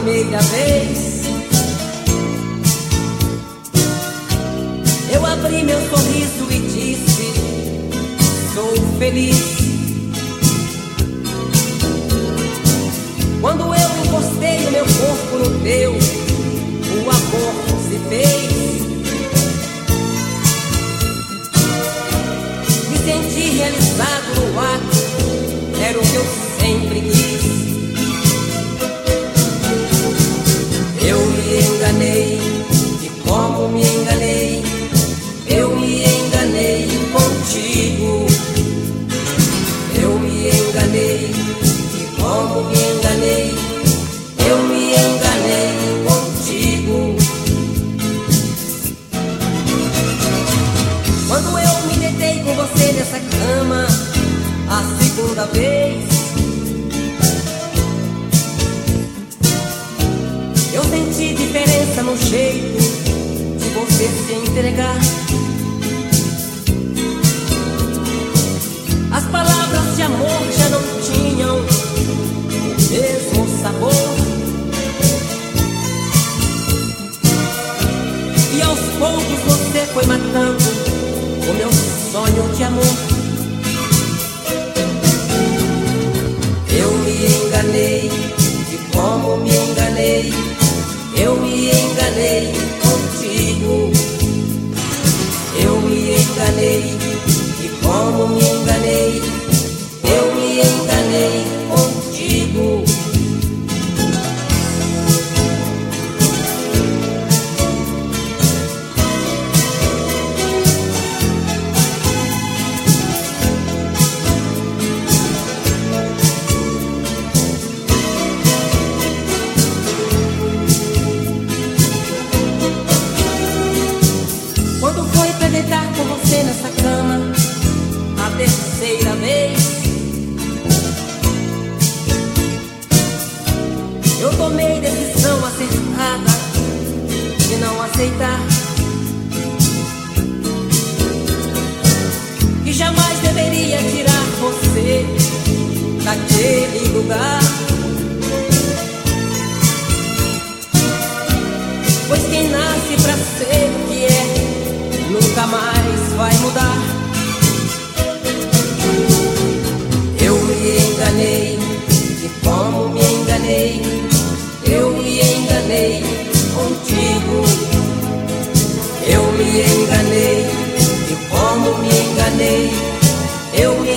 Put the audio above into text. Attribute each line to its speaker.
Speaker 1: primeira vez, eu abri meu sorriso e disse: sou feliz. Quando eu encostei o meu corpo no teu, o amor se fez. Me senti realizado no ato, era o que eu sempre quis. Eu me enganei, e como me enganei, eu me enganei contigo. Eu me enganei, e como me enganei, eu me enganei contigo. Quando eu me deitei com você nessa cama a segunda vez, eu senti diferença no jeito de você se entregar. As palavras de amor já não tinham o mesmo sabor, e aos poucos você foi matando o meu sonho de amor. Eu me enganei, e como me enganei, eu me enganei contigo. Eu me enganei, e como me enganei, eu me enganei contigo. Deitar com você nessa cama a terceira vez, eu tomei decisão acertada de não aceitar, que jamais deveria tirar você daquele lugar, pois quem nasce pra ser o que é nunca mais vai mudar. Eu me enganei, e como me enganei, eu me enganei contigo. Eu me enganei, e como me enganei, eu me